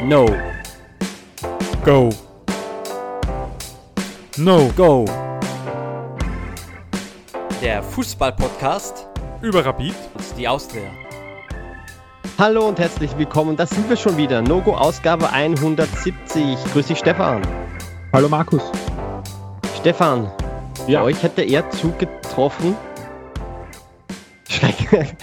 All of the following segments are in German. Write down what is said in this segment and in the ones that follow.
No. Go. No. Go. Der Fußball-Podcast Über Rapid und die Austria. Hallo und herzlich willkommen, das sind wir schon wieder. No-Go-Ausgabe 170. Grüß dich, Stefan. Hallo Markus. Stefan, Ja. bei euch hätte er zugetroffen. Schreck.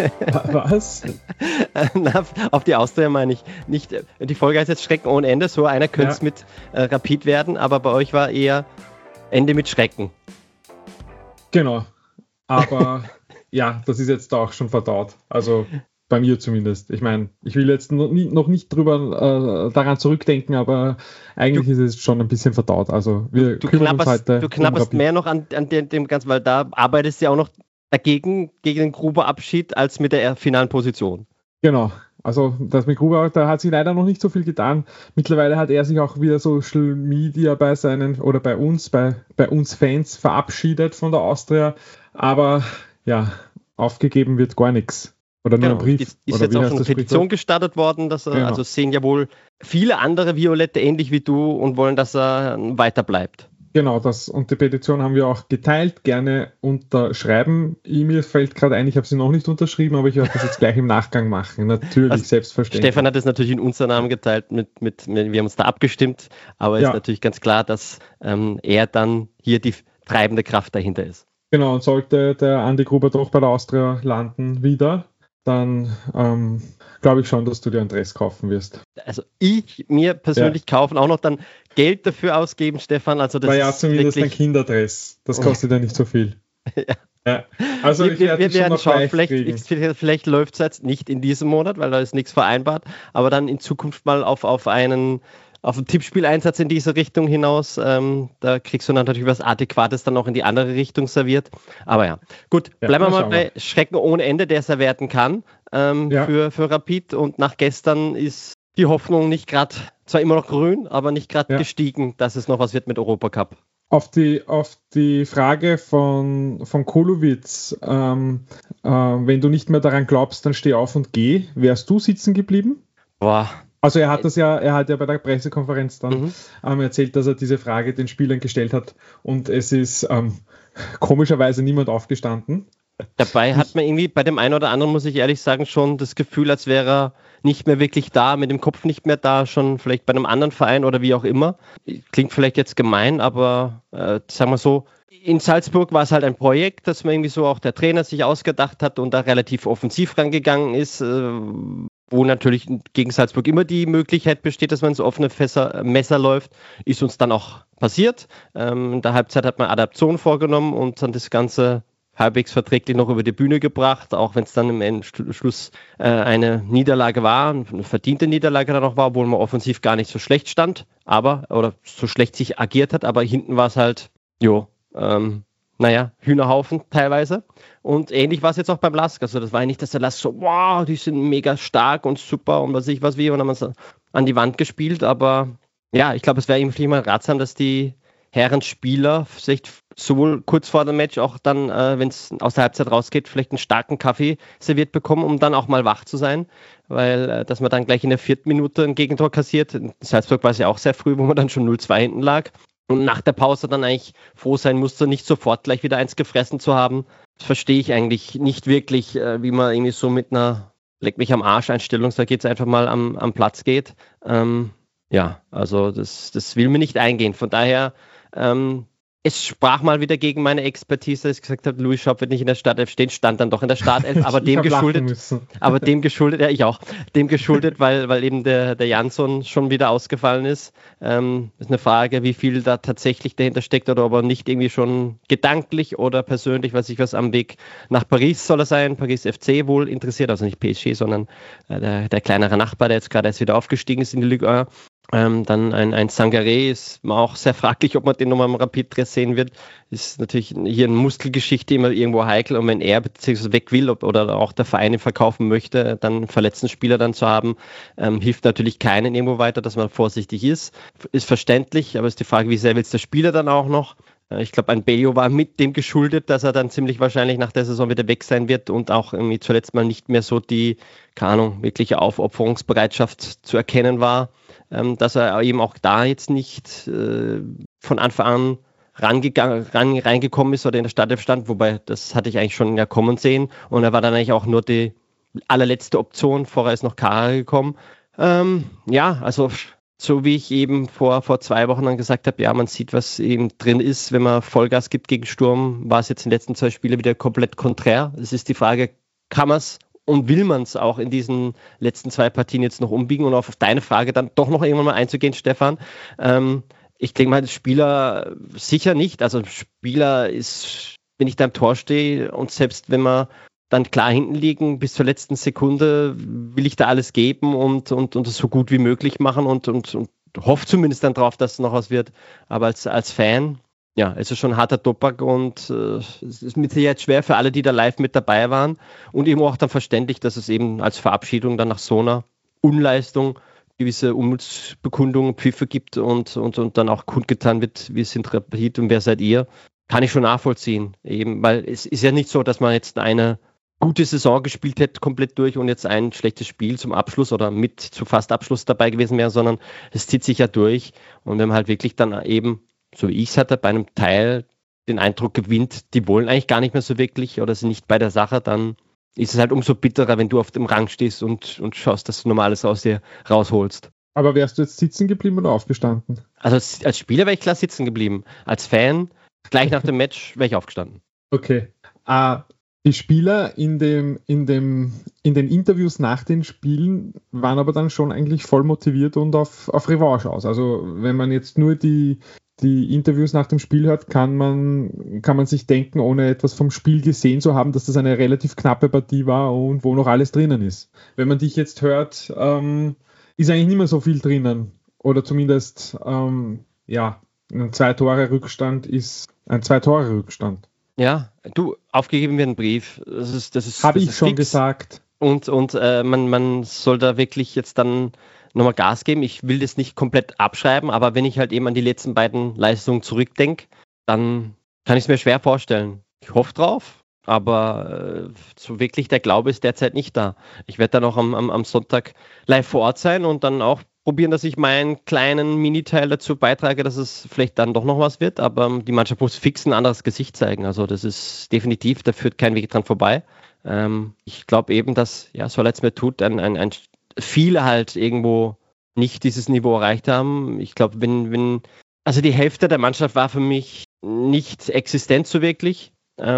Was? Na, auf die Austria meine ich nicht. Die Folge heißt jetzt Schrecken ohne Ende. So einer könnte es mit Rapid werden, aber bei euch war eher Ende mit Schrecken. Genau. Aber ja, das ist jetzt auch schon verdaut. Also bei mir zumindest. Ich meine, ich will jetzt noch nicht drüber daran zurückdenken, aber eigentlich ist es schon ein bisschen verdaut. Also wir kümmern uns heute Du knabberst um mehr noch an dem Ganzen, weil da arbeitest du ja auch noch dagegen, gegen den Gruber-Abschied, als mit der finalen Position. Genau. Also das mit Gruber, da hat sich leider noch nicht so viel getan. Mittlerweile hat er sich auch wieder Social Media bei uns Fans verabschiedet von der Austria. Aber ja, aufgegeben wird gar nichts. Oder nur ein Brief. Ist oder jetzt auch schon eine Petition gestartet worden, dass er, Genau. also sehen ja wohl viele andere Violette ähnlich wie du und wollen, dass er weiter bleibt. Genau, und die Petition haben wir auch geteilt, gerne unterschreiben. Mir fällt gerade ein, ich habe sie noch nicht unterschrieben, aber ich werde das jetzt gleich im Nachgang machen. Natürlich, Also, selbstverständlich. Stefan hat es natürlich in unserem Namen geteilt, wir haben uns da abgestimmt, aber es ist natürlich ganz klar, dass er dann hier die treibende Kraft dahinter ist. Genau, und sollte der Andi Gruber doch bei der Austria landen wieder, dann glaube ich schon, dass du dir einen Dress kaufen wirst. Also mir persönlich kaufen, auch noch dann Geld dafür ausgeben, Stefan. Also das Naja, ist zumindest wirklich ein Kinderdress. Das kostet ja nicht so viel. Ja. Also wir werden schauen, kriegen. vielleicht läuft es jetzt nicht in diesem Monat, weil da ist nichts vereinbart, aber dann in Zukunft mal auf einen Tippspieleinsatz in diese Richtung hinaus. Da kriegst du dann natürlich was Adäquates dann auch in die andere Richtung serviert. Aber ja, gut, bleiben wir mal bei Schrecken ohne Ende, der servierten kann für Rapid. Und nach gestern ist die Hoffnung nicht gerade, zwar immer noch grün, aber nicht gerade gestiegen, dass es noch was wird mit Europacup. Auf die Frage von Kolowitz, wenn du nicht mehr daran glaubst, dann steh auf und geh. Wärst du sitzen geblieben? Boah. Also er hat ja bei der Pressekonferenz dann erzählt, dass er diese Frage den Spielern gestellt hat und es ist komischerweise niemand aufgestanden. Dabei hat man irgendwie bei dem einen oder anderen, muss ich ehrlich sagen, schon das Gefühl, als wäre er nicht mehr wirklich da, mit dem Kopf nicht mehr da, schon vielleicht bei einem anderen Verein oder wie auch immer. Klingt vielleicht jetzt gemein, aber sagen wir so, in Salzburg war es halt ein Projekt, das man irgendwie so auch der Trainer sich ausgedacht hat und da relativ offensiv rangegangen ist, wo natürlich gegen Salzburg immer die Möglichkeit besteht, dass man ins offene Messer läuft, ist uns dann auch passiert. In der Halbzeit hat man Adaption vorgenommen und dann das Ganze halbwegs verträglich noch über die Bühne gebracht, auch wenn es dann im Schluss eine Niederlage war, eine verdiente Niederlage dann auch war, obwohl man offensiv gar nicht so schlecht stand, oder so schlecht sich agiert hat, aber hinten war es halt, Hühnerhaufen teilweise. Und ähnlich war es jetzt auch beim LASK. Also das war ja nicht, dass der LASK so, wow, die sind mega stark und super und was wie, und haben es an die Wand gespielt, aber ja, ich glaube, es wäre irgendwie mal ratsam, dass die Herren-Spieler vielleicht sowohl kurz vor dem Match auch dann, wenn es aus der Halbzeit rausgeht, vielleicht einen starken Kaffee serviert bekommen, um dann auch mal wach zu sein, weil dass man dann gleich in der 4. Minute ein Gegentor kassiert. In Salzburg war es ja auch sehr früh, wo man dann schon 0-2 hinten lag und nach der Pause dann eigentlich froh sein musste, nicht sofort gleich wieder eins gefressen zu haben. Das verstehe ich eigentlich nicht wirklich, wie man irgendwie so mit einer Leck mich am Arsch Einstellung, da geht es einfach mal am Platz geht. Also das will mir nicht eingehen. Von daher es sprach mal wieder gegen meine Expertise, dass ich gesagt habe, Louis Schaub wird nicht in der Startelf stehen, stand dann doch in der Startelf, aber dem geschuldet, ja ich auch, dem geschuldet, weil eben der Jansson schon wieder ausgefallen ist. Ist eine Frage, wie viel da tatsächlich dahinter steckt oder ob er nicht irgendwie schon gedanklich oder persönlich, was am Weg nach Paris soll er sein, Paris FC wohl interessiert, also nicht PSG, sondern der kleinere Nachbar, der jetzt gerade erst wieder aufgestiegen ist in die Ligue 1. Dann ein Sangaré ist auch sehr fraglich, ob man den nochmal im Rapid-Dress sehen wird. Ist natürlich hier eine Muskelgeschichte immer irgendwo heikel und wenn er beziehungsweise weg will oder auch der Verein ihn verkaufen möchte, dann einen verletzten Spieler dann zu haben, hilft natürlich keinen irgendwo weiter, dass man vorsichtig ist. Ist verständlich, aber ist die Frage, wie sehr will es der Spieler dann auch noch? Ich glaube, ein Bello war mit dem geschuldet, dass er dann ziemlich wahrscheinlich nach der Saison wieder weg sein wird und auch irgendwie zuletzt mal nicht mehr so die, keine Ahnung, wirkliche Aufopferungsbereitschaft zu erkennen war, dass er eben auch da jetzt nicht von Anfang an reingekommen ist oder in der Startelf stand, wobei das hatte ich eigentlich schon ja kommen sehen und er war dann eigentlich auch nur die allerletzte Option, vorher ist noch Kara gekommen. Also so wie ich eben vor 2 Wochen dann gesagt habe, ja, man sieht, was eben drin ist, wenn man Vollgas gibt gegen Sturm, war es jetzt in den letzten 2 Spielen wieder komplett konträr. Es ist die Frage, kann man es und will man es auch in diesen letzten 2 Partien jetzt noch umbiegen und auf deine Frage dann doch noch irgendwann mal einzugehen, Stefan. Ich denke mal, Spieler sicher nicht. Also Spieler ist, wenn ich da im Tor stehe und selbst wenn wir dann klar hinten liegen, bis zur letzten Sekunde will ich da alles geben und es so gut wie möglich machen und hoffe zumindest dann drauf, dass es noch was wird. Aber als Fan, ja, es ist schon ein harter Tobak und es ist mit Sicherheit schwer für alle, die da live mit dabei waren und eben auch dann verständlich, dass es eben als Verabschiedung dann nach so einer Unleistung gewisse Unmutsbekundungen, Pfiffe gibt und dann auch kundgetan wird, wir sind Rapid und wer seid ihr, kann ich schon nachvollziehen. Eben, weil es ist ja nicht so, dass man jetzt eine gute Saison gespielt hätte, komplett durch und jetzt ein schlechtes Spiel zum Abschluss oder mit zu fast Abschluss dabei gewesen wäre, sondern es zieht sich ja durch und wenn man halt wirklich dann eben, so wie ich es hatte, bei einem Teil den Eindruck gewinnt, die wollen eigentlich gar nicht mehr so wirklich oder sind nicht bei der Sache, dann ist es halt umso bitterer, wenn du auf dem Rang stehst und schaust, dass du Normales aus dir rausholst. Aber wärst du jetzt sitzen geblieben oder aufgestanden? Also als Spieler wäre ich klar sitzen geblieben. Als Fan, gleich nach dem Match, wäre ich aufgestanden. Okay. Die Spieler in den Interviews nach den Spielen waren aber dann schon eigentlich voll motiviert und auf Revanche aus. Also wenn man jetzt nur die Interviews nach dem Spiel hört, kann man sich denken, ohne etwas vom Spiel gesehen zu haben, dass das eine relativ knappe Partie war und wo noch alles drinnen ist. Wenn man dich jetzt hört, ist eigentlich nicht mehr so viel drinnen. Oder zumindest, ein 2-Tore-Rückstand ist ein 2-Tore-Rückstand. Ja, du, aufgegeben wird ein Brief. Das habe ich schon gesagt. Und man soll da wirklich jetzt dann nochmal Gas geben. Ich will das nicht komplett abschreiben, aber wenn ich halt eben an die letzten beiden Leistungen zurückdenke, dann kann ich es mir schwer vorstellen. Ich hoffe drauf, aber so wirklich der Glaube ist derzeit nicht da. Ich werde dann auch am Sonntag live vor Ort sein und dann auch probieren, dass ich meinen kleinen Miniteil dazu beitrage, dass es vielleicht dann doch noch was wird, aber die Mannschaft muss fix ein anderes Gesicht zeigen. Also das ist definitiv, da führt kein Weg dran vorbei. Ich glaube eben, dass, ja, so leid es mir tut, viele halt irgendwo nicht dieses Niveau erreicht haben. Ich glaube, also die Hälfte der Mannschaft war für mich nicht existent so wirklich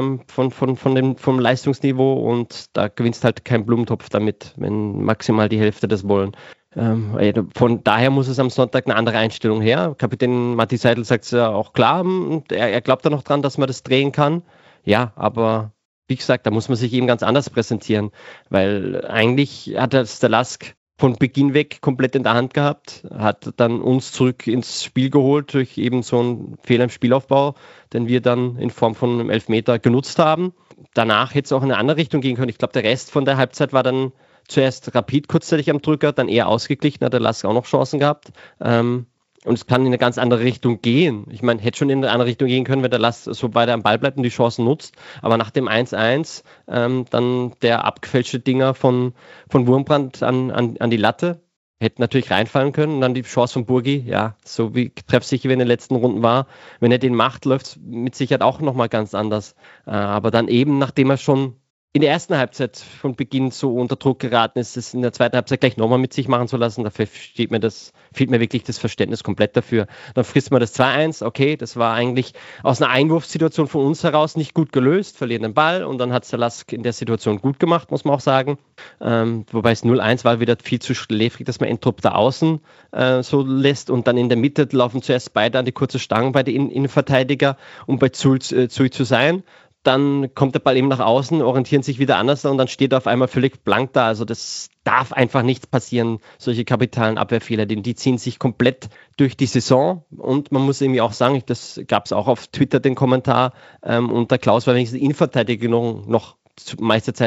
vom Leistungsniveau und da gewinnst halt kein Blumentopf damit, wenn maximal die Hälfte das wollen. Von daher muss es am Sonntag eine andere Einstellung her. Kapitän Matti Seidel sagt es ja auch klar, und er glaubt da noch dran, dass man das drehen kann. Ja, aber wie gesagt, da muss man sich eben ganz anders präsentieren, weil eigentlich hat das der Lask von Beginn weg komplett in der Hand gehabt, hat dann uns zurück ins Spiel geholt durch eben so einen Fehler im Spielaufbau, den wir dann in Form von einem Elfmeter genutzt haben. Danach hätte es auch in eine andere Richtung gehen können. Ich glaube, der Rest von der Halbzeit war dann zuerst Rapid kurzzeitig am Drücker, dann eher ausgeglichen, hat der Lask auch noch Chancen gehabt. Und es kann in eine ganz andere Richtung gehen. Ich meine, hätte schon in eine andere Richtung gehen können, wenn der Lask so weiter am Ball bleibt und die Chancen nutzt. Aber nach dem 1-1 dann der abgefälschte Dinger von Wurmbrand an die Latte. Hätte natürlich reinfallen können. Und dann die Chance von Burgi, ja, so wie treffsicher wie in den letzten Runden war. Wenn er den macht, läuft es mit Sicherheit auch nochmal ganz anders. Aber dann eben, nachdem er schon in der ersten Halbzeit von Beginn so unter Druck geraten ist, es in der zweiten Halbzeit gleich nochmal mit sich machen zu lassen, dafür fehlt mir wirklich das Verständnis komplett dafür. Dann frisst man das 2-1, okay, das war eigentlich aus einer Einwurfsituation von uns heraus nicht gut gelöst, verlieren den Ball und dann hat es der Lask in der Situation gut gemacht, muss man auch sagen. Wobei es 0-1 war wieder viel zu schläfrig, dass man Entrup da außen so lässt und dann in der Mitte laufen zuerst beide an die kurze Stange bei den Innenverteidiger, um bei Zui zu sein. Dann kommt der Ball eben nach außen, orientieren sich wieder anders und dann steht er auf einmal völlig blank da. Also das darf einfach nichts passieren, solche kapitalen Abwehrfehler, denn die ziehen sich komplett durch die Saison. Und man muss irgendwie auch sagen, das gab es auch auf Twitter den Kommentar, und der Klaus war wenigstens Innenverteidigung noch meiste Zeit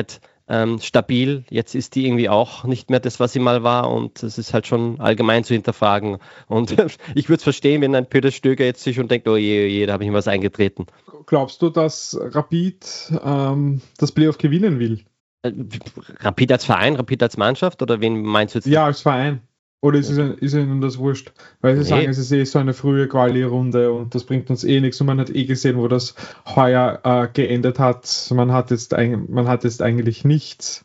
stabil. Jetzt ist die irgendwie auch nicht mehr das, was sie mal war und es ist halt schon allgemein zu hinterfragen. Und ich würde es verstehen, wenn ein Peter Stöger jetzt sich schon denkt, oh je, da habe ich mir was eingetreten. Glaubst du, dass Rapid das Playoff gewinnen will? Rapid als Verein, Rapid als Mannschaft oder wen meinst du jetzt? Ja, als Verein. Oder ist Ihnen das wurscht? Weil Sie sagen, es ist so eine frühe Quali-Runde und das bringt uns nichts. Und man hat gesehen, wo das heuer geendet hat. Man hat jetzt eigentlich nichts.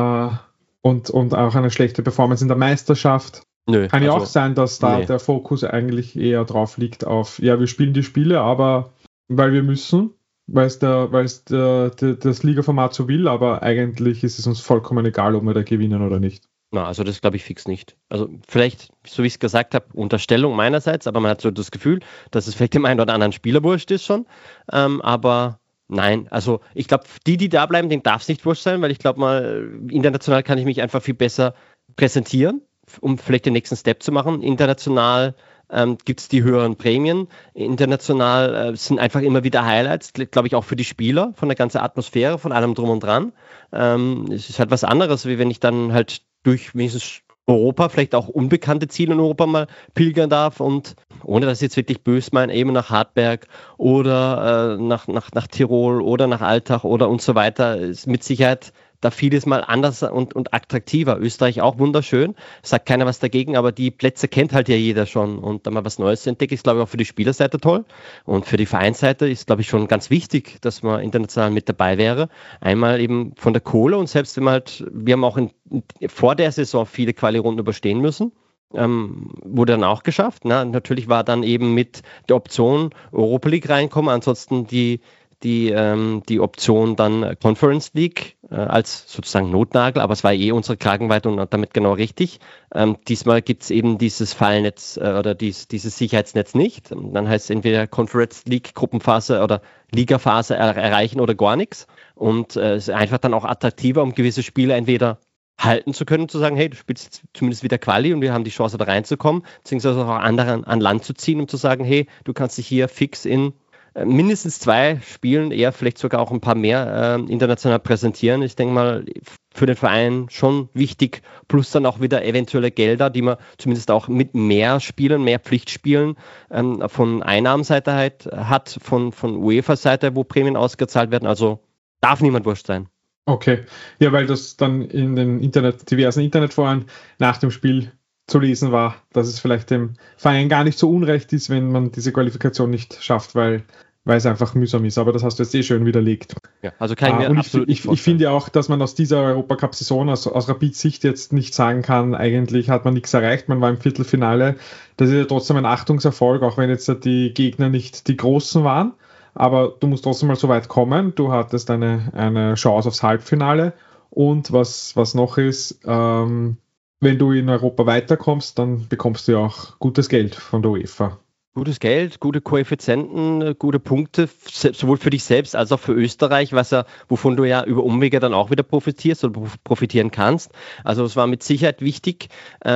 Und auch eine schlechte Performance in der Meisterschaft. Kann ja auch sein, dass da der Fokus eigentlich eher drauf liegt auf, ja, wir spielen die Spiele, aber weil wir müssen, weil es das Ligaformat so will, aber eigentlich ist es uns vollkommen egal, ob wir da gewinnen oder nicht. Na, also das glaube ich fix nicht. Also vielleicht, so wie ich es gesagt habe, Unterstellung meinerseits, aber man hat so das Gefühl, dass es vielleicht dem einen oder anderen Spieler wurscht ist schon. Aber nein, also ich glaube, die da bleiben, denen darf es nicht wurscht sein, weil ich glaube mal, international kann ich mich einfach viel besser präsentieren, um vielleicht den nächsten Step zu machen. International gibt es die höheren Prämien. International sind einfach immer wieder Highlights, glaube ich, auch für die Spieler, von der ganzen Atmosphäre, von allem drum und dran. Es ist halt was anderes, wie wenn ich dann halt durch wenigstens Europa, vielleicht auch unbekannte Ziele in Europa mal pilgern darf und ohne dass ich jetzt wirklich böse meine, eben nach Hartberg oder nach Tirol oder nach Altach oder und so weiter, ist mit Sicherheit da vieles mal anders und attraktiver. Österreich auch wunderschön, sagt keiner was dagegen, aber die Plätze kennt halt ja jeder schon und da mal was Neues zu entdecken, ist glaube ich auch für die Spielerseite toll und für die Vereinsseite ist glaube ich schon ganz wichtig, dass man international mit dabei wäre. Einmal eben von der Kohle und selbst wenn man halt, wir haben auch vor der Saison viele Quali-Runden überstehen müssen. Wurde dann auch geschafft. Na, natürlich war dann eben mit der Option Europa League reinkommen, ansonsten die Option dann Conference League als sozusagen Notnagel, aber es war unsere Kragenweite und damit genau richtig. Diesmal gibt es eben dieses Fallnetz oder dieses Sicherheitsnetz nicht. Dann heißt es entweder Conference League Gruppenphase oder Ligaphase erreichen oder gar nichts. Und es ist einfach dann auch attraktiver, um gewisse Spiele entweder halten zu können, zu sagen, hey, du spielst jetzt zumindest wieder Quali und wir haben die Chance da reinzukommen, beziehungsweise auch andere an Land zu ziehen, um zu sagen, hey, du kannst dich hier fix in mindestens 2 Spielen, eher vielleicht sogar auch ein paar mehr international präsentieren. Ich denke mal, für den Verein schon wichtig, plus dann auch wieder eventuelle Gelder, die man zumindest auch mit mehr Spielen, mehr Pflichtspielen von Einnahmenseite halt hat, von UEFA-Seite, wo Prämien ausgezahlt werden. Also darf niemand wurscht sein. Okay, ja, weil das dann in den diversen Internetforen nach dem Spiel zu lesen war, dass es vielleicht dem Verein gar nicht so unrecht ist, wenn man diese Qualifikation nicht schafft, weil es einfach mühsam ist. Aber das hast du jetzt schön widerlegt. Ja, also kann ich mir absolut nicht vorstellen. Ich finde ja auch, dass man aus dieser Europacup-Saison aus Rapids Sicht jetzt nicht sagen kann, eigentlich hat man nichts erreicht, man war im Viertelfinale. Das ist ja trotzdem ein Achtungserfolg, auch wenn jetzt die Gegner nicht die Großen waren. Aber du musst trotzdem mal so weit kommen. Du hattest eine Chance aufs Halbfinale. Und was noch ist, wenn du in Europa weiterkommst, dann bekommst du ja auch gutes Geld von der UEFA. Gutes Geld, gute Koeffizienten, gute Punkte, sowohl für dich selbst als auch für Österreich, wovon du ja über Umwege dann auch wieder profitierst oder profitieren kannst. Also es war mit Sicherheit wichtig.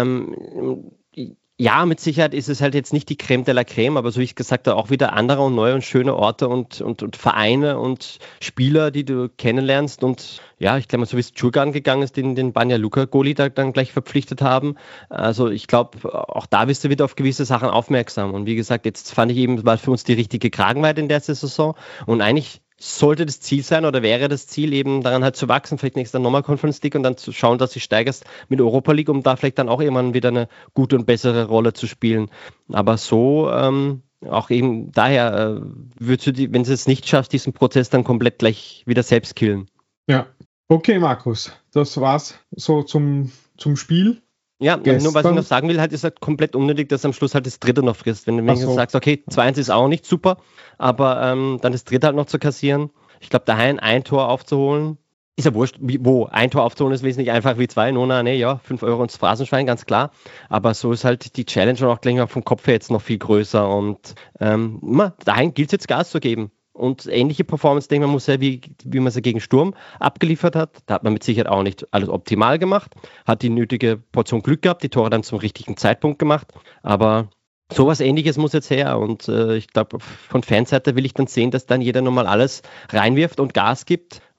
Ja, mit Sicherheit ist es halt jetzt nicht die Creme de la Creme, aber so wie ich gesagt habe, auch wieder andere und neue und schöne Orte und Vereine und Spieler, die du kennenlernst. Und ja, ich glaube, so wie es Djurgården gegangen ist, den Banja Luka-Goalie da dann gleich verpflichtet haben. Also ich glaube, auch da bist du wieder auf gewisse Sachen aufmerksam. Und wie gesagt, jetzt fand ich eben, war für uns die richtige Kragenweite in der Saison. Und eigentlich sollte das Ziel sein oder wäre das Ziel eben daran halt zu wachsen, vielleicht nächstes Jahr nochmal Conference League und dann zu schauen, dass du steigerst mit Europa League, um da vielleicht dann auch irgendwann wieder eine gute und bessere Rolle zu spielen. Aber so auch eben daher würdest du, wenn du es nicht schaffst, diesen Prozess dann komplett gleich wieder selbst killen. Ja, okay, Markus, das war's so zum Spiel. Ja, nur was ich noch sagen will, halt ist halt komplett unnötig, dass am Schluss halt das Dritte noch frisst. Wenn du sagst, okay, 2-1 ist auch nicht super, aber dann das Dritte halt noch zu kassieren. Ich glaube, daheim ein Tor aufzuholen, ist ja wurscht, wo ein Tor aufzuholen ist wesentlich einfacher wie 2. Nona, 5 Euro ins Phrasenschwein, ganz klar. Aber so ist halt die Challenge und auch gleich mal vom Kopf her jetzt noch viel größer und daheim gilt es jetzt Gas zu geben. Und ähnliche Performance, denke ich, muss ja, wie man sie gegen Sturm abgeliefert hat. Da hat man mit Sicherheit auch nicht alles optimal gemacht, hat die nötige Portion Glück gehabt, die Tore dann zum richtigen Zeitpunkt gemacht. Aber sowas Ähnliches muss jetzt her. Und ich glaube, von Fanseite will ich dann sehen, dass dann jeder nochmal alles reinwirft und Gas gibt.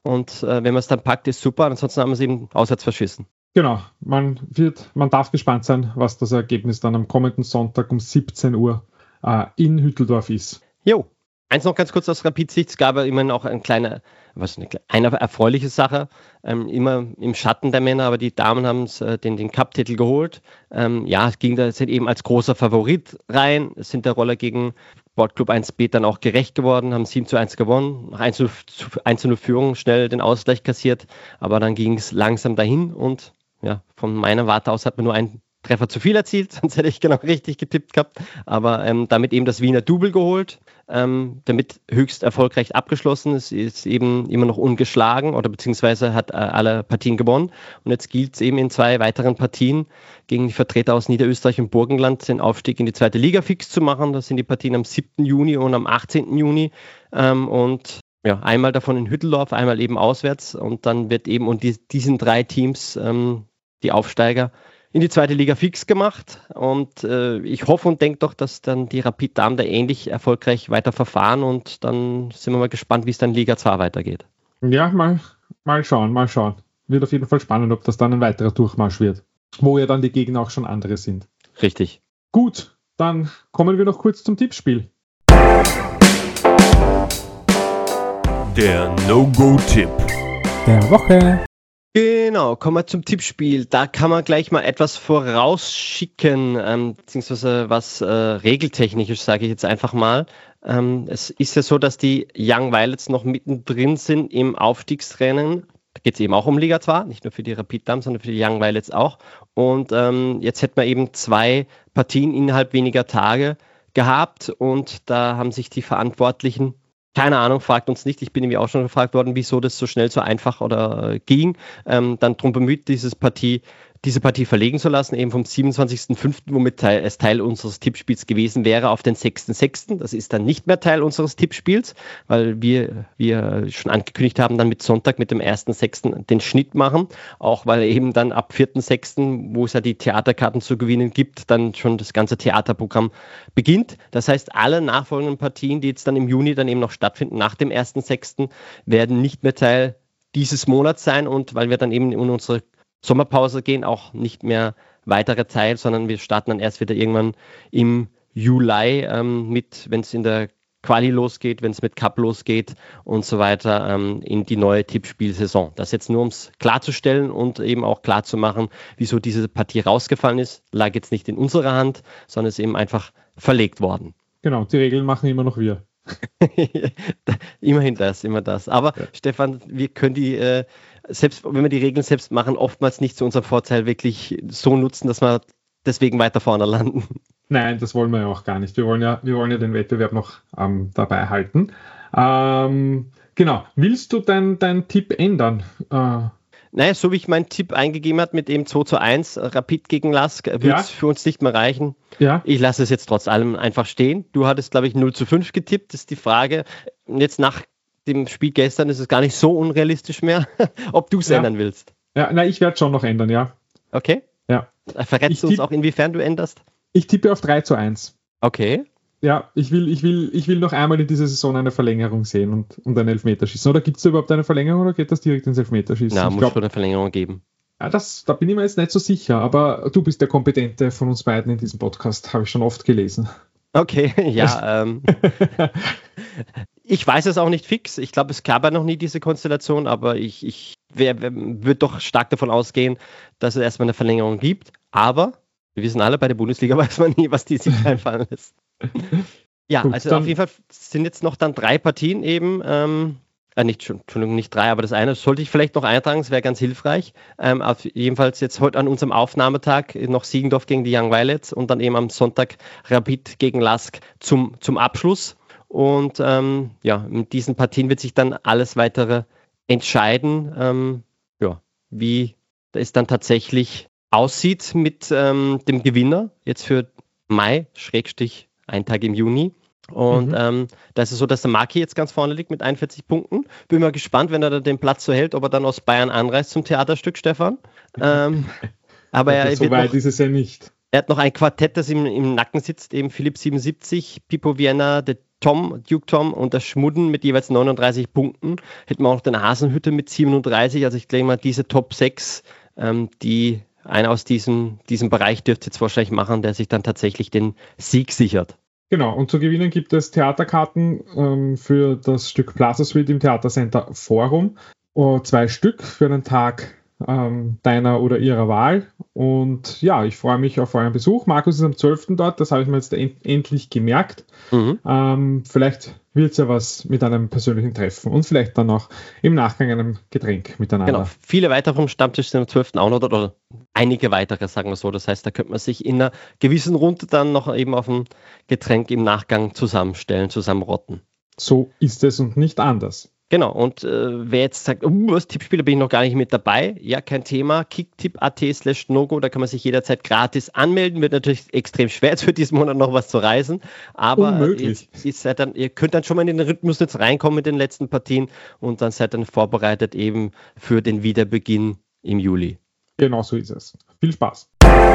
Und wenn man es dann packt, ist super. Ansonsten haben wir es eben auswärts verschissen. Genau, man darf gespannt sein, was das Ergebnis dann am kommenden Sonntag um 17 Uhr in Hütteldorf ist. Jo, eins noch ganz kurz aus Rapid-Sicht. Es gab ja immerhin auch eine erfreuliche Sache, immer im Schatten der Männer, aber die Damen haben den Cup-Titel geholt. Es ging da sind eben als großer Favorit rein, sind der Roller gegen Sportclub 1B dann auch gerecht geworden, haben 7:1 gewonnen, nach 1:0 Führung schnell den Ausgleich kassiert, aber dann ging es langsam dahin und ja, von meiner Warte aus hat man nur einen Treffer zu viel erzielt, sonst hätte ich genau richtig getippt gehabt, aber damit eben das Wiener Double geholt, damit höchst erfolgreich abgeschlossen. Es ist eben immer noch ungeschlagen oder beziehungsweise hat alle Partien gewonnen und jetzt gilt es eben in 2 weiteren Partien gegen die Vertreter aus Niederösterreich und Burgenland den Aufstieg in die 2. Liga fix zu machen. Das sind die Partien am 7. Juni und am 18. Juni und ja, einmal davon in Hütteldorf, einmal eben auswärts und dann wird eben diesen 3 Teams, die Aufsteiger, in die 2. Liga fix gemacht und ich hoffe und denke doch, dass dann die Rapid-Damen da ähnlich erfolgreich weiter verfahren und dann sind wir mal gespannt, wie es dann in Liga 2 weitergeht. Ja, mal schauen. Wird auf jeden Fall spannend, ob das dann ein weiterer Durchmarsch wird, wo ja dann die Gegner auch schon andere sind. Richtig. Gut, dann kommen wir noch kurz zum Tippspiel. Der No-Go-Tipp der Woche. Genau, kommen wir zum Tippspiel. Da kann man gleich mal etwas vorausschicken, beziehungsweise was regeltechnisches, sage ich jetzt einfach mal. Es ist ja so, dass die Young Violets noch mittendrin sind im Aufstiegsrennen. Da geht es eben auch um Liga 2, nicht nur für die Rapid-Damen, sondern für die Young Violets auch. Und jetzt hätten wir eben 2 Partien innerhalb weniger Tage gehabt und da haben sich die Verantwortlichen, keine Ahnung, fragt uns nicht. Ich bin nämlich auch schon gefragt worden, wieso das so schnell, so einfach oder ging. Dann darum bemüht, diese Partie verlegen zu lassen, eben vom 27.05., womit es Teil unseres Tippspiels gewesen wäre, auf den 6.06. Das ist dann nicht mehr Teil unseres Tippspiels, weil wir schon angekündigt haben, dann mit Sonntag, mit dem 1.06. den Schnitt machen. Auch weil eben dann ab 4.06., wo es ja die Theaterkarten zu gewinnen gibt, dann schon das ganze Theaterprogramm beginnt. Das heißt, alle nachfolgenden Partien, die jetzt dann im Juni dann eben noch stattfinden, nach dem 1.06., werden nicht mehr Teil dieses Monats sein und weil wir dann eben in unsere Sommerpause gehen, auch nicht mehr weitere Teil, sondern wir starten dann erst wieder irgendwann im Juli wenn es in der Quali losgeht, wenn es mit Cup losgeht und so weiter in die neue Tippspielsaison. Das jetzt nur, um es klarzustellen und eben auch klarzumachen, wieso diese Partie rausgefallen ist, lag jetzt nicht in unserer Hand, sondern ist eben einfach verlegt worden. Genau, die Regeln machen immer noch wir. Immer das. Aber ja. Stefan, wir können die, selbst wenn wir die Regeln selbst machen, oftmals nicht zu unserem Vorteil wirklich so nutzen, dass wir deswegen weiter vorne landen. Nein, das wollen wir ja auch gar nicht. Wir wollen ja den Wettbewerb noch dabei halten. Genau. Willst du deinen Tipp ändern? Naja, so wie ich meinen Tipp eingegeben habe mit dem 2:1 Rapid gegen Lask, wird es für uns nicht mehr reichen. Ja. Ich lasse es jetzt trotz allem einfach stehen. Du hattest, glaube ich, 0:5 getippt. Das ist die Frage. Jetzt nach dem Spiel gestern ist es gar nicht so unrealistisch mehr, ob du es ändern willst. Ja, na, ich werde schon noch ändern, ja. Okay. Ja. Verrätst du uns auch, inwiefern du änderst? Ich tippe auf 3:1. Okay. Ja, ich will noch einmal in dieser Saison eine Verlängerung sehen und ein Elfmeterschießen. Oder gibt es da überhaupt eine Verlängerung oder geht das direkt ins Elfmeterschießen? Na, muss schon eine Verlängerung geben. Ja, da bin ich mir jetzt nicht so sicher, aber du bist der Kompetente von uns beiden in diesem Podcast, habe ich schon oft gelesen. Okay, ja. Ich weiß es auch nicht fix. Ich glaube, es gab ja noch nie diese Konstellation, aber ich würde doch stark davon ausgehen, dass es erstmal eine Verlängerung gibt. Aber wir wissen alle, bei der Bundesliga weiß man nie, was die sich einfallen lässt. Ja, gut, also auf jeden Fall sind jetzt noch dann 3 Partien eben. Nicht 3, aber das eine sollte ich vielleicht noch eintragen, das wäre ganz hilfreich. Jedenfalls jetzt heute an unserem Aufnahmetag noch Siegendorf gegen die Young Violets und dann eben am Sonntag Rapid gegen Lask zum Abschluss. Und mit diesen Partien wird sich dann alles weitere entscheiden, wie es dann tatsächlich aussieht mit dem Gewinner jetzt für Mai, ein Tag im Juni. Und da ist es so, dass der Maki jetzt ganz vorne liegt mit 41 Punkten. Bin mal gespannt, wenn er den Platz so hält, ob er dann aus Bayern anreist zum Theaterstück, Stefan. Aber so weit ist es ja nicht. Er hat noch ein Quartett, das ihm im Nacken sitzt, eben Philipp 77, Pipo Vienna, der Duke Tom und der Schmudden mit jeweils 39 Punkten. Hätten wir auch noch den Hasenhütte mit 37. Also ich denke mal, diese Top 6, die einer aus diesem Bereich dürfte jetzt wahrscheinlich machen, der sich dann tatsächlich den Sieg sichert. Genau, und zu gewinnen gibt es Theaterkarten für das Stück Plaza Suite im Theatercenter Forum. 2 Stück für einen Tag deiner oder ihrer Wahl. Und ja, ich freue mich auf euren Besuch. Markus ist am 12. dort, das habe ich mir jetzt endlich gemerkt. Vielleicht wird es ja was mit einem persönlichen Treffen und vielleicht dann auch im Nachgang einem Getränk miteinander. Genau, viele weitere vom Stammtisch sind am 12. auch noch oder einige weitere, sagen wir so. Das heißt, da könnte man sich in einer gewissen Runde dann noch eben auf ein Getränk im Nachgang zusammenrotten. So ist es und nicht anders. Genau, und wer jetzt sagt, was Tippspieler bin ich noch gar nicht mit dabei, ja, kein Thema, kicktipp.at/nogo, da kann man sich jederzeit gratis anmelden, wird natürlich extrem schwer, jetzt für diesen Monat noch was zu reisen, aber unmöglich. Ihr könnt dann schon mal in den Rhythmus jetzt reinkommen mit den letzten Partien und dann seid dann vorbereitet eben für den Wiederbeginn im Juli. Genau so ist es. Viel Spaß.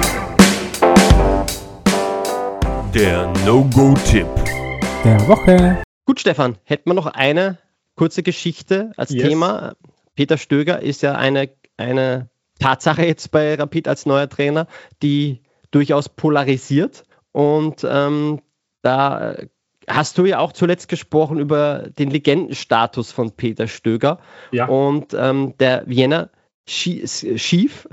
Der No-Go-Tipp der Woche. Gut, Stefan, hätten wir noch eine kurze Geschichte als Thema. Peter Stöger ist ja eine Tatsache jetzt bei Rapid als neuer Trainer, die durchaus polarisiert. Und da hast du ja auch zuletzt gesprochen über den Legendenstatus von Peter Stöger. Ja. Und der Vienna Chief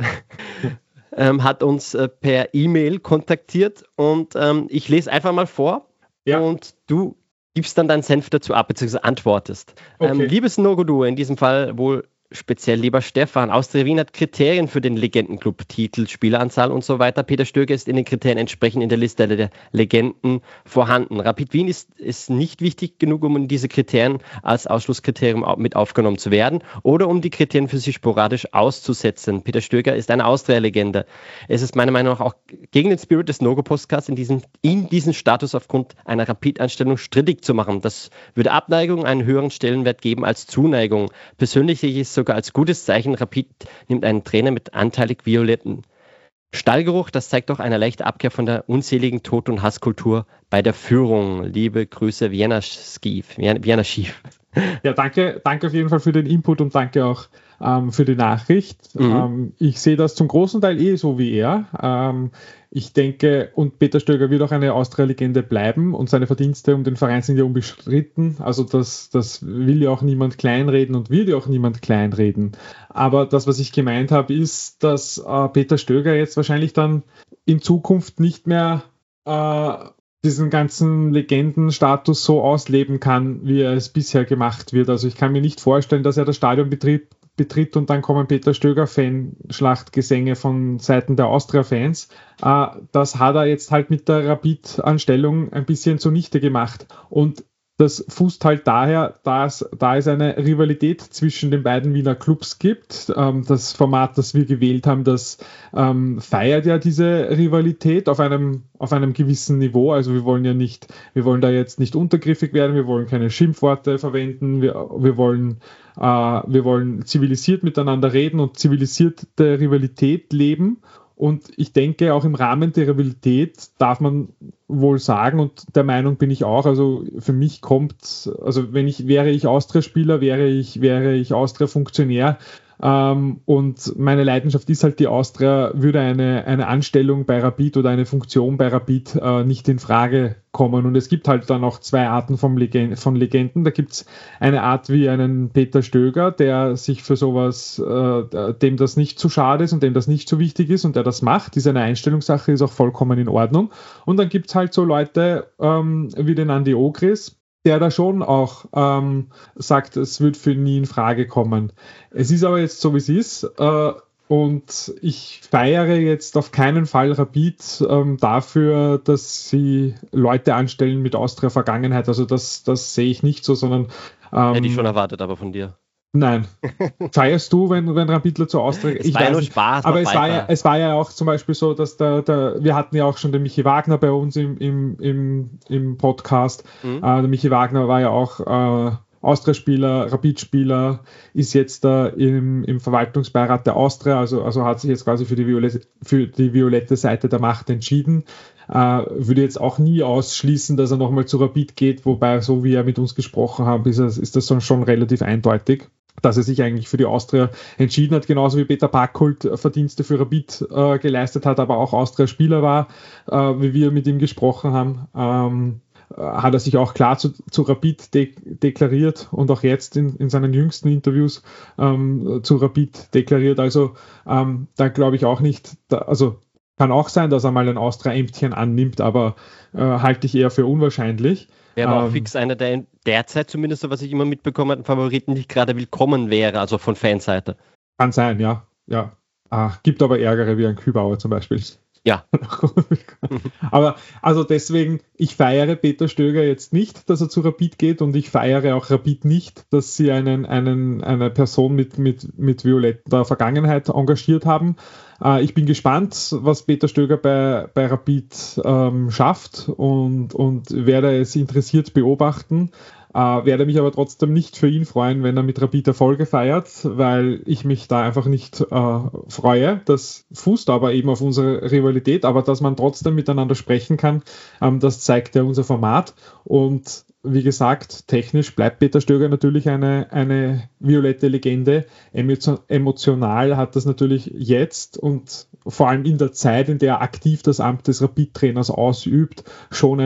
hat uns per E-Mail kontaktiert. Und ich lese einfach mal vor. Ja. Und du gibst dann deinen Senf dazu ab, beziehungsweise antwortest. Okay. Liebes Nogo-Duo, in diesem Fall wohl speziell lieber Stefan, Austria Wien hat Kriterien für den Legendenclub, Titel, Spieleranzahl und so weiter. Peter Stöger ist in den Kriterien entsprechend in der Liste der Legenden vorhanden. Rapid Wien ist nicht wichtig genug, um in diese Kriterien als Ausschlusskriterium mit aufgenommen zu werden oder um die Kriterien für sie sporadisch auszusetzen. Peter Stöger ist eine Austria-Legende. Es ist meiner Meinung nach auch gegen den Spirit des Nogo-Podcasts in diesen Status aufgrund einer Rapid-Einstellung strittig zu machen. Das würde Abneigung einen höheren Stellenwert geben als Zuneigung. Persönlich sehe ich es sogar als gutes Zeichen. Rapid nimmt einen Trainer mit anteilig violetten Stallgeruch. Das zeigt doch eine leichte Abkehr von der unseligen Tod- und Hasskultur bei der Führung. Liebe Grüße, Vienna Chief. Ja, danke auf jeden Fall für den Input und danke auch für die Nachricht. Ich sehe das zum großen Teil so wie er. Ich denke, und Peter Stöger wird auch eine Austria-Legende bleiben und seine Verdienste um den Verein sind ja unbestritten. Also das will ja auch niemand kleinreden und wird ja auch niemand kleinreden. Aber das, was ich gemeint habe, ist, dass Peter Stöger jetzt wahrscheinlich dann in Zukunft nicht mehr diesen ganzen Legendenstatus so ausleben kann, wie er es bisher gemacht wird. Also ich kann mir nicht vorstellen, dass er das Stadion betritt und dann kommen Peter Stöger-Fan-Schlachtgesänge von Seiten der Austria-Fans. Das hat er jetzt halt mit der Rapid-Anstellung ein bisschen zunichte gemacht. Und das fußt halt daher, da es eine Rivalität zwischen den beiden Wiener Clubs gibt. Das Format, das wir gewählt haben, das feiert ja diese Rivalität auf einem gewissen Niveau. Also wir wollen da jetzt nicht untergriffig werden, wir wollen keine Schimpfworte verwenden, wir wollen zivilisiert miteinander reden und zivilisierte Rivalität leben. Und ich denke, auch im Rahmen der Rivalität darf man wohl sagen, und der Meinung bin ich auch, also für mich wäre ich Austria-Spieler, wäre ich Austria-Funktionär, und meine Leidenschaft ist halt die Austria, würde eine Anstellung bei Rapid oder eine Funktion bei Rapid nicht in Frage kommen. Und es gibt halt dann auch 2 Arten von Legenden. Da gibt es eine Art wie einen Peter Stöger, der sich für sowas, dem das nicht zu schade ist und dem das nicht so wichtig ist und der das macht. Ist eine Einstellungssache, ist auch vollkommen in Ordnung. Und dann gibt es halt so Leute wie den Andi Ogris, der da schon auch sagt, es wird für ihn nie in Frage kommen. Es ist aber jetzt so, wie es ist. Und ich feiere jetzt auf keinen Fall Rapid dafür, dass sie Leute anstellen mit Austria-Vergangenheit. Also das sehe ich nicht so, sondern... Hätte ich schon erwartet, aber von dir. Nein. Feierst du, wenn Rapidler zur Austria... Es war ja nur Spaß. Aber es war ja auch zum Beispiel so, dass wir hatten ja auch schon den Michi Wagner bei uns im Podcast. Der Michi Wagner war ja auch Austria-Spieler, Rapid-Spieler, ist jetzt da im Verwaltungsbeirat der Austria, also hat sich jetzt quasi für die violette Seite der Macht entschieden. Würde jetzt auch nie ausschließen, dass er nochmal zu Rapid geht, wobei, so wie er mit uns gesprochen hat, ist das schon relativ eindeutig, dass er sich eigentlich für die Austria entschieden hat, genauso wie Peter Packhult Verdienste für Rapid geleistet hat, aber auch Austria-Spieler war, wie wir mit ihm gesprochen haben. Hat er sich auch klar zu Rapid deklariert und auch jetzt in seinen jüngsten Interviews zu Rapid deklariert. Also da glaube ich auch nicht, also kann auch sein, dass er mal ein Austria-Ämtchen annimmt, aber halte ich eher für unwahrscheinlich. Wäre aber auch fix einer, der derzeit zumindest, so was ich immer mitbekommen habe, Favoriten nicht gerade willkommen wäre, also von Fanseite. Kann sein, ja. Gibt aber Ärgere wie ein Kübauer zum Beispiel. Ja. Aber also deswegen, ich feiere Peter Stöger jetzt nicht, dass er zu Rapid geht, und ich feiere auch Rapid nicht, dass sie eine Person mit violetter Vergangenheit engagiert haben. Ich bin gespannt, was Peter Stöger bei Rapid schafft und werde es interessiert beobachten. Werde mich aber trotzdem nicht für ihn freuen, wenn er mit Rapid Erfolge feiert, weil ich mich da einfach nicht freue. Das fußt aber eben auf unsere Rivalität, aber dass man trotzdem miteinander sprechen kann, das zeigt ja unser Format. Und wie gesagt, technisch bleibt Peter Stöger natürlich eine violette Legende. Emotional hat das natürlich jetzt und vor allem in der Zeit, in der er aktiv das Amt des Rapid-Trainers ausübt, schon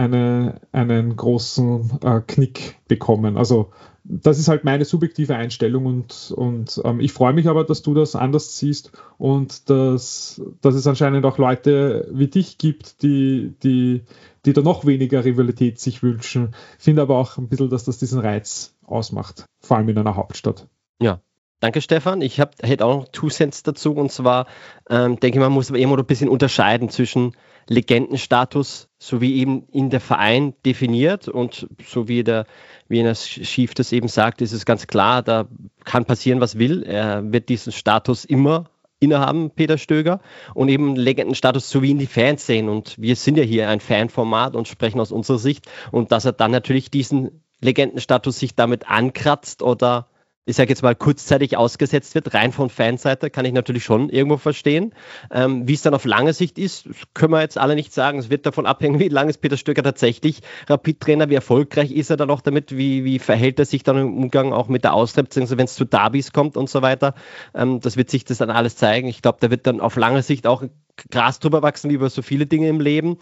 einen großen Knick bekommen. Also das ist halt meine subjektive Einstellung und ich freue mich aber, dass du das anders siehst und dass es anscheinend auch Leute wie dich gibt, die da noch weniger Rivalität sich wünschen. Finde aber auch ein bisschen, dass das diesen Reiz ausmacht, vor allem in einer Hauptstadt. Ja. Danke, Stefan. Ich hätte auch noch 2 Cents dazu, und zwar denke ich, man muss aber irgendwo ein bisschen unterscheiden zwischen Legendenstatus, so wie eben in der Verein definiert, und so wie das Schief das eben sagt, ist es ganz klar, da kann passieren, was will. Er wird diesen Status immer innehaben, Peter Stöger, und eben Legendenstatus, so wie ihn die Fans sehen. Und wir sind ja hier ein Fanformat und sprechen aus unserer Sicht, und dass er dann natürlich diesen Legendenstatus sich damit ankratzt oder, ich sage jetzt mal, kurzzeitig ausgesetzt wird, rein von Fanseite, kann ich natürlich schon irgendwo verstehen. Wie es dann auf lange Sicht ist, können wir jetzt alle nicht sagen. Es wird davon abhängen, wie lange ist Peter Stöger tatsächlich Rapid-Trainer, wie erfolgreich ist er dann auch damit, wie verhält er sich dann im Umgang auch mit der Austria, beziehungsweise wenn es zu Derbys kommt und so weiter. Das wird sich das dann alles zeigen. Ich glaube, da wird dann auf lange Sicht auch Gras drüber wachsen, wie über so viele Dinge im Leben.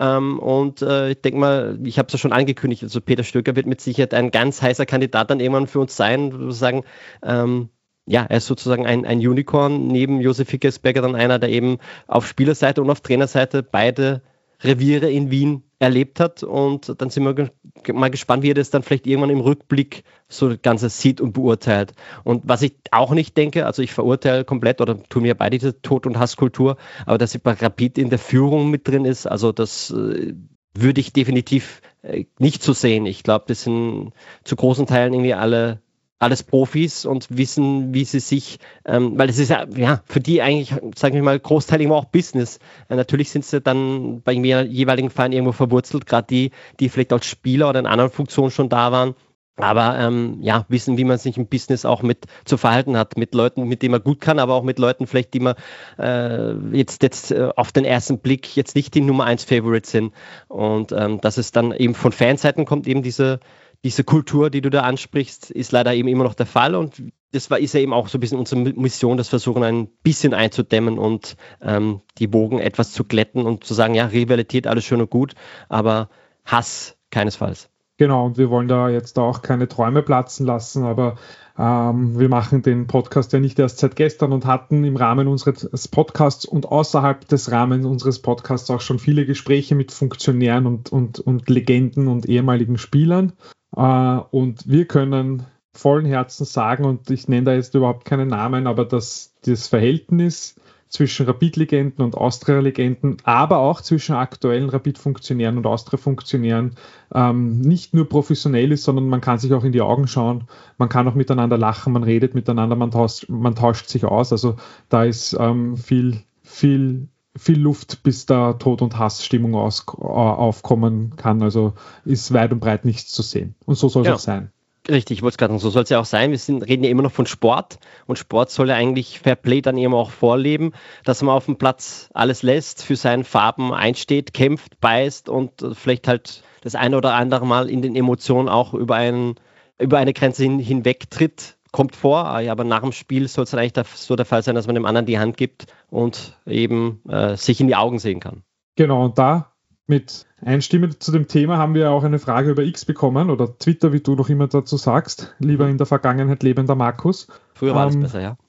Ich denke mal, ich habe es ja schon angekündigt, also Peter Stöger wird mit Sicherheit ein ganz heißer Kandidat dann irgendwann für uns sein, sozusagen. Er ist sozusagen ein Unicorn, neben Josef Hickelsberger dann einer, der eben auf Spielerseite und auf Trainerseite beide Reviere in Wien erlebt hat, und dann sind wir mal gespannt, wie er das dann vielleicht irgendwann im Rückblick so das Ganze sieht und beurteilt. Und was ich auch nicht denke, also ich verurteile komplett, oder tun wir beide diese Tod- und Hasskultur, aber dass bei Rapid in der Führung mit drin ist, also das würde ich definitiv nicht so sehen. Ich glaube, das sind zu großen Teilen irgendwie alles Profis und wissen, wie sie sich, weil es ist ja für die eigentlich, sagen wir mal, Großteil immer auch Business. Natürlich sind sie dann bei jeweiligen Vereinen irgendwo verwurzelt, gerade die vielleicht als Spieler oder in anderen Funktionen schon da waren, aber wissen, wie man sich im Business auch mit zu verhalten hat, mit Leuten, mit denen man gut kann, aber auch mit Leuten vielleicht, die man jetzt auf den ersten Blick jetzt nicht die Nummer 1 Favorites sind, und dass es dann eben von Fanseiten kommt, eben diese Kultur, die du da ansprichst, ist leider eben immer noch der Fall, und ist ja eben auch so ein bisschen unsere Mission, das Versuchen ein bisschen einzudämmen und die Wogen etwas zu glätten und zu sagen, ja, Rivalität, alles schön und gut, aber Hass keinesfalls. Genau, und wir wollen da jetzt auch keine Träume platzen lassen, aber wir machen den Podcast ja nicht erst seit gestern und hatten im Rahmen unseres Podcasts und außerhalb des Rahmens unseres Podcasts auch schon viele Gespräche mit Funktionären und Legenden und ehemaligen Spielern. Und wir können vollen Herzens sagen, und ich nenne da jetzt überhaupt keinen Namen, aber dass das Verhältnis zwischen Rapid-Legenden und Austria-Legenden, aber auch zwischen aktuellen Rapid-Funktionären und Austria-Funktionären nicht nur professionell ist, sondern man kann sich auch in die Augen schauen, man kann auch miteinander lachen, man redet miteinander, man tauscht sich aus. Also da ist viel Luft, bis da Tod- und Hassstimmung aufkommen kann. Also ist weit und breit nichts zu sehen. Und so soll es auch sein. Richtig, ich wollte es gerade sagen, so soll es ja auch sein. Reden ja immer noch von Sport und Sport soll ja eigentlich Fairplay dann eben auch vorleben, dass man auf dem Platz alles lässt, für seine Farben einsteht, kämpft, beißt und vielleicht halt das eine oder andere Mal in den Emotionen auch über eine Grenze hinweg tritt. Kommt vor, aber nach dem Spiel soll es dann eigentlich so der Fall sein, dass man dem anderen die Hand gibt und eben sich in die Augen sehen kann. Genau, und da mit Einstimmung zu dem Thema haben wir auch eine Frage über X bekommen oder Twitter, wie du noch immer dazu sagst, lieber in der Vergangenheit lebender Markus. Früher war das besser, ja.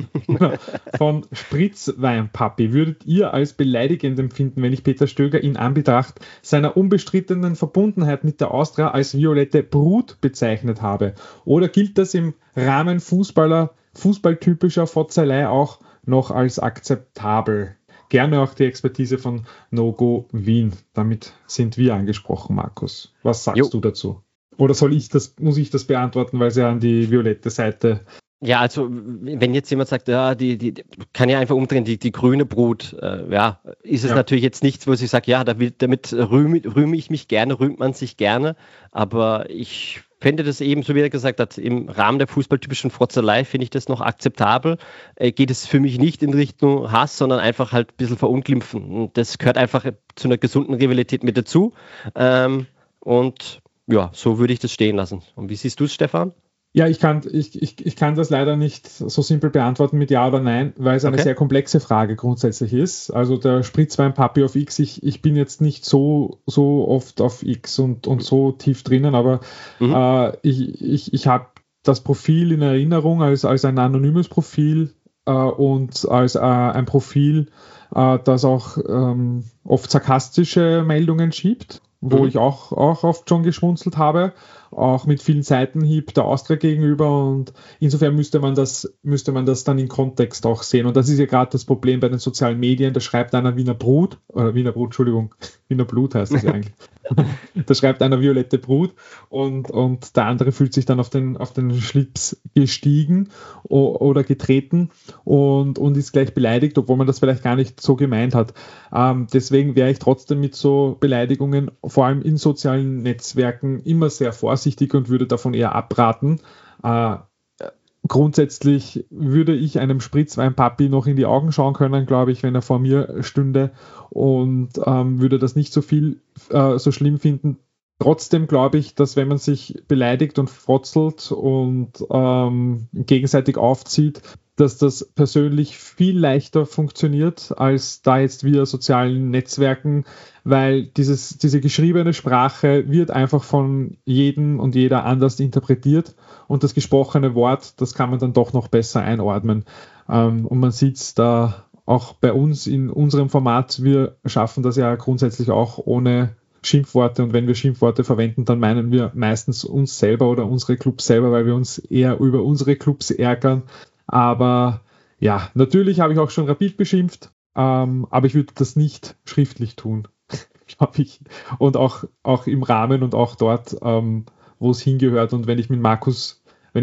Von Spritzweinpapi. Würdet ihr als beleidigend empfinden, wenn ich Peter Stöger in Anbetracht seiner unbestrittenen Verbundenheit mit der Austria als violette Brut bezeichnet habe? Oder gilt das im Rahmen fußballtypischer Fotzelei auch noch als akzeptabel? Gerne auch die Expertise von No-Go Wien. Damit sind wir angesprochen, Markus. Was sagst du dazu? Oder muss ich das beantworten, weil es ja an die violette Seite... Ja, also wenn jetzt jemand sagt, ja, die kann ja einfach umdrehen, die grüne Brut, ist es natürlich jetzt nichts, wo ich sage, ja, damit rühme ich mich gerne, rühmt man sich gerne, aber ich fände das eben, so wie er gesagt hat, im Rahmen der fußballtypischen Frotzelei finde ich das noch akzeptabel. Geht es für mich nicht in Richtung Hass, sondern einfach halt ein bisschen verunglimpfen. Und das gehört einfach zu einer gesunden Rivalität mit dazu. Und ja, so würde ich das stehen lassen. Und wie siehst du es, Stefan? Ja, ich kann das leider nicht so simpel beantworten mit Ja oder Nein, weil es eine sehr komplexe Frage grundsätzlich ist. Also der Spritzwein-Papi auf X, ich bin jetzt nicht so oft auf X und so tief drinnen, aber ich habe das Profil in Erinnerung als ein anonymes Profil und als ein Profil, das auch oft sarkastische Meldungen schiebt, wo ich auch oft schon geschmunzelt habe, auch mit vielen Seitenhieb der Austria gegenüber, und insofern müsste man das dann in Kontext auch sehen, und das ist ja gerade das Problem bei den sozialen Medien. Da schreibt einer Wiener Blut heißt das ja eigentlich. Da schreibt einer violette Brut und der andere fühlt sich dann auf den Schlips gestiegen oder getreten und ist gleich beleidigt, obwohl man das vielleicht gar nicht so gemeint hat. Deswegen wäre ich trotzdem mit so Beleidigungen, vor allem in sozialen Netzwerken, immer sehr vorsichtig und würde davon eher abraten. Grundsätzlich würde ich einem Spritzwein-Papi noch in die Augen schauen können, glaube ich, wenn er vor mir stünde, und würde das nicht so schlimm finden. Trotzdem glaube ich, dass wenn man sich beleidigt und frotzelt und gegenseitig aufzieht, dass das persönlich viel leichter funktioniert als da jetzt via sozialen Netzwerken, weil diese geschriebene Sprache wird einfach von jedem und jeder anders interpretiert, und das gesprochene Wort, das kann man dann doch noch besser einordnen. Und man sieht es da auch bei uns in unserem Format. Wir schaffen das ja grundsätzlich auch ohne Schimpfworte, und wenn wir Schimpfworte verwenden, dann meinen wir meistens uns selber oder unsere Clubs selber, weil wir uns eher über unsere Clubs ärgern. Aber ja, natürlich habe ich auch schon Rapid beschimpft, aber ich würde das nicht schriftlich tun, glaube ich. Und auch im Rahmen und auch dort, wo es hingehört. Und wenn ich mit Markus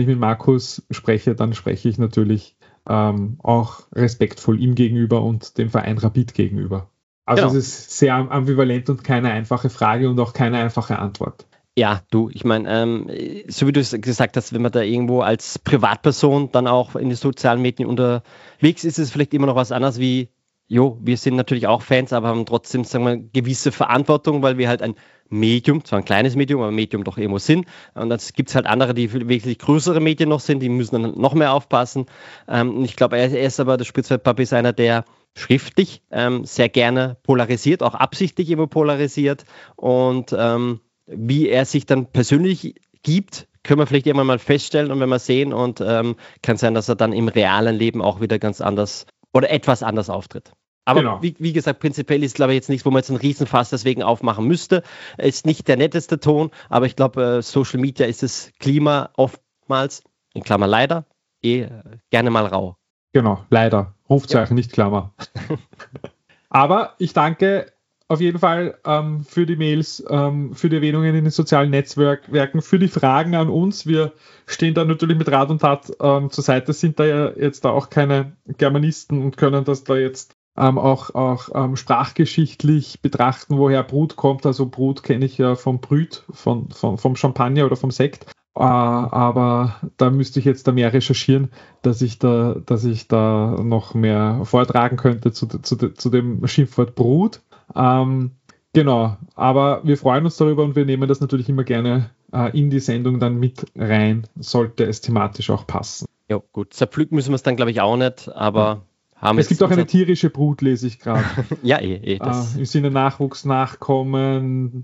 spreche, dann spreche ich natürlich auch respektvoll ihm gegenüber und dem Verein Rapid gegenüber. Also Es ist sehr ambivalent und keine einfache Frage und auch keine einfache Antwort. Ja, ich meine, so wie du es gesagt hast, wenn man da irgendwo als Privatperson dann auch in den sozialen Medien unterwegs ist, ist es vielleicht immer noch was anderes wie, wir sind natürlich auch Fans, aber haben trotzdem, sagen wir, gewisse Verantwortung, weil wir halt ein Medium, zwar ein kleines Medium, aber ein Medium doch irgendwo sind. Und dann gibt es halt andere, die wesentlich größere Medien noch sind, die müssen dann noch mehr aufpassen. Ich glaube, er ist aber, der Spritzwein-Papi ist einer, der schriftlich sehr gerne polarisiert, auch absichtlich immer polarisiert, und wie er sich dann persönlich gibt, können wir vielleicht irgendwann mal feststellen und wenn wir sehen, und kann sein, dass er dann im realen Leben auch wieder ganz anders oder etwas anders auftritt. Aber wie gesagt, prinzipiell ist, glaube ich, jetzt nichts, wo man jetzt einen Riesenfass deswegen aufmachen müsste. Ist nicht der netteste Ton, aber ich glaube, Social Media ist das Klima oftmals, in Klammer leider, gerne mal rau. Genau, leider. Rufzeichen, nicht Klammer. Aber ich danke auf jeden Fall für die Mails, für die Erwähnungen in den sozialen Netzwerken, für die Fragen an uns. Wir stehen da natürlich mit Rat und Tat zur Seite, sind da ja jetzt da auch keine Germanisten und können das da jetzt auch sprachgeschichtlich betrachten, woher Brut kommt. Also Brut kenne ich ja vom Brüt, vom Champagner oder vom Sekt. Aber da müsste ich jetzt da mehr recherchieren, dass ich da noch mehr vortragen könnte zu dem Schimpfwort Brut. Genau, aber wir freuen uns darüber und wir nehmen das natürlich immer gerne in die Sendung dann mit rein, sollte es thematisch auch passen. Ja, gut. Zerpflücken müssen wir es dann, glaube ich, auch nicht, aber haben es gibt auch eine tierische Brut, lese ich gerade. Ja, das. Im Sinne Nachwuchs, Nachkommen.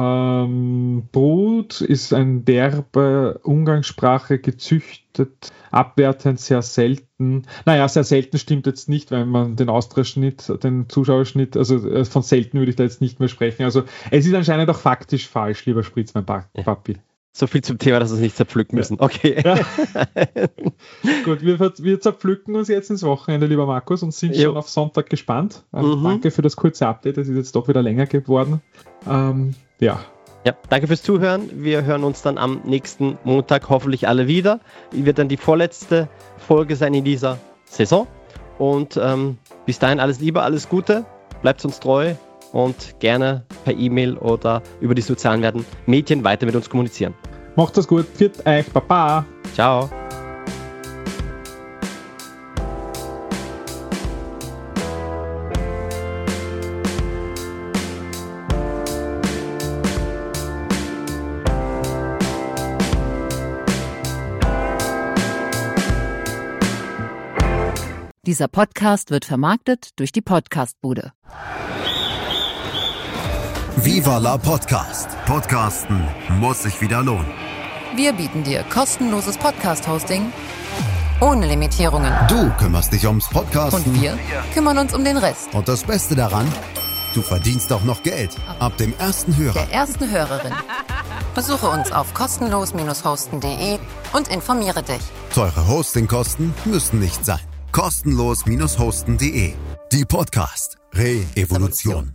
Brut ist ein derbe Umgangssprache gezüchtet, abwertend, sehr selten. Naja, sehr selten stimmt jetzt nicht, wenn man den Austria-Schnitt, den Zuschauerschnitt, also von selten würde ich da jetzt nicht mehr sprechen. Also es ist anscheinend auch faktisch falsch, lieber Spritz, mein Papi. So viel zum Thema, dass wir es nicht zerpflücken müssen. Okay. Ja. Gut, wir zerpflücken uns jetzt ins Wochenende, lieber Markus, und sind schon auf Sonntag gespannt. Danke für das kurze Update, das ist jetzt doch wieder länger geworden. Ja, danke fürs Zuhören. Wir hören uns dann am nächsten Montag hoffentlich alle wieder. Wird dann die vorletzte Folge sein in dieser Saison. Und bis dahin alles Liebe, alles Gute. Bleibt uns treu. Und gerne per E-Mail oder über die sozialen Medien weiter mit uns kommunizieren. Macht das gut. Pfiat euch. Baba. Ciao. Dieser Podcast wird vermarktet durch die Podcast-Bude. Viva la Podcast. Podcasten muss sich wieder lohnen. Wir bieten dir kostenloses Podcast-Hosting ohne Limitierungen. Du kümmerst dich ums Podcasten. Und wir kümmern uns um den Rest. Und das Beste daran, du verdienst auch noch Geld. Ab dem ersten Hörer. Der ersten Hörerin. Besuche uns auf kostenlos-hosten.de und informiere dich. Teure Hostingkosten müssen nicht sein. Kostenlos-hosten.de. Die Podcast Re-Evolution.